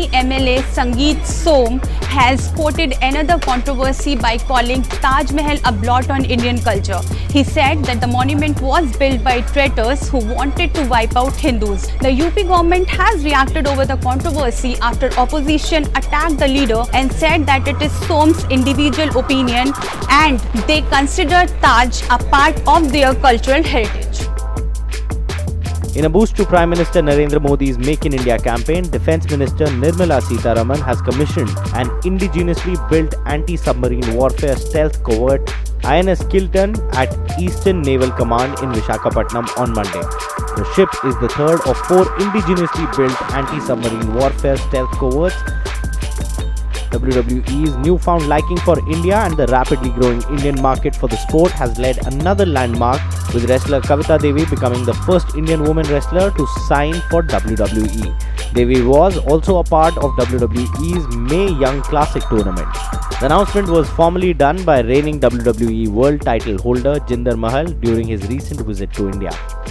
BJP MLA Sangeet Som has quoted another controversy by calling Taj Mahal a blot on Indian culture. He said that the monument was built by traitors who wanted to wipe out Hindus. The UP government has reacted over the controversy after opposition attacked the leader and said that it is Som's individual opinion and they consider Taj a part of their cultural heritage. In a boost to Prime Minister Narendra Modi's Make in India campaign, Defence Minister Nirmala Sitharaman has commissioned an indigenously built anti-submarine warfare stealth covert INS Kilton at Eastern Naval Command in Visakhapatnam on Monday. The ship is the third of four indigenously built anti-submarine warfare stealth coverts. WWE's newfound liking for India and the rapidly growing Indian market for the sport has led another landmark, with wrestler Kavita Devi becoming the first Indian woman wrestler to sign for WWE. Devi was also a part of WWE's Mae Young Classic tournament. The announcement was formally done by reigning WWE World title holder Jinder Mahal during his recent visit to India.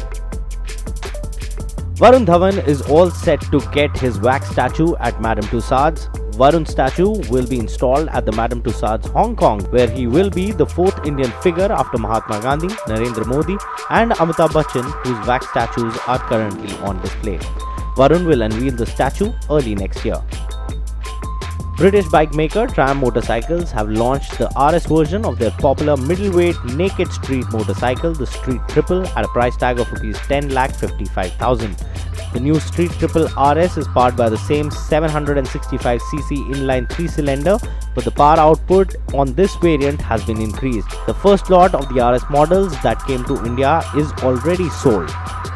Varun Dhawan is all set to get his wax statue at Madame Tussauds. Varun's statue will be installed at the Madame Tussauds, Hong Kong, where he will be the fourth Indian figure after Mahatma Gandhi, Narendra Modi and Amitabh Bachchan, whose wax statues are currently on display. Varun will unveil the statue early next year. British bike maker Triumph Motorcycles have launched the RS version of their popular middleweight naked street motorcycle, the Street Triple, at a price tag of Rs 10,55,000. The new Street Triple RS is powered by the same 765cc inline 3-cylinder, but the power output on this variant has been increased. The first lot of the RS models that came to India is already sold.